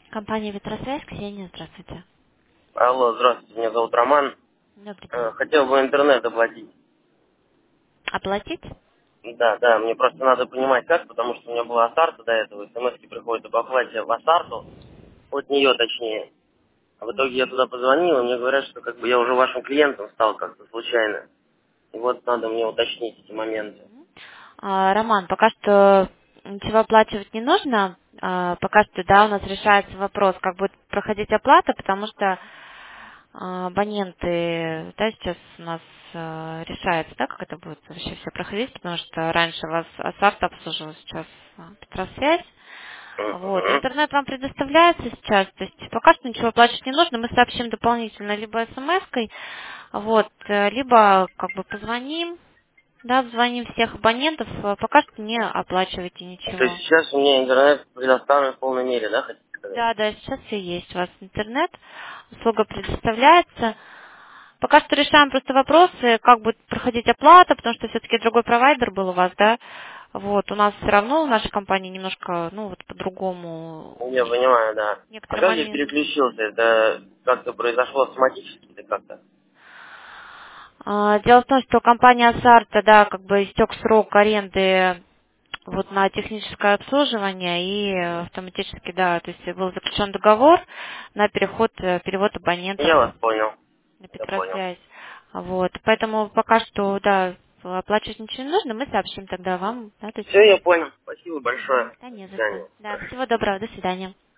Компания «Ветросвязь», Ксения, здравствуйте. Алло, здравствуйте, меня зовут Роман. Добрый день. Хотел бы интернет оплатить. Оплатить? Да, мне просто надо понимать как, потому что у меня была Асарта до этого, смс-ки приходят об оплате в Асарту, от нее точнее. А в итоге я Мгм. туда позвонил, и мне говорят, что как бы я уже вашим клиентом стал как-то случайно. И вот надо мне уточнить эти моменты. Роман, пока что ничего оплачивать не нужно. Пока что, да, у нас решается вопрос, как будет проходить оплата, потому что абоненты, да, сейчас у нас решается, да, как это будет вообще все проходить, потому что раньше вас Асарт обслуживал, сейчас Петросвязь. Вот. Мгм. Интернет вам предоставляется сейчас, то есть пока что ничего оплачивать не нужно, мы сообщим дополнительно либо смс-кой, вот, либо как бы позвоним, да, звоним всех абонентов, пока что не оплачивайте То есть ничего. сейчас у меня интернет предоставлен в полной мере, да, хотите сказать? Да, да, сейчас все есть у вас интернет, услуга предоставляется. Пока что решаем просто вопросы, как будет проходить оплата, потому что все-таки другой провайдер был у вас, да. Вот, у нас все равно в нашей компании немножко, ну, вот по-другому Я понимаю, да. А некоторые как я моменты. переключился? Это как-то произошло автоматически или как-то? Дело в том, что компания Асарта, да, как бы истек срок аренды вот на техническое обслуживание и автоматически, да, то есть был заключен договор на перевод абонентов Я вас понял. на Я понял. Петросвязь. Вот, поэтому пока что, да, оплачивать ничего не нужно, мы сообщим тогда вам, да, то есть, Все, я понял. Спасибо большое. да, До не за что. свидания. Да, всего доброго, до свидания.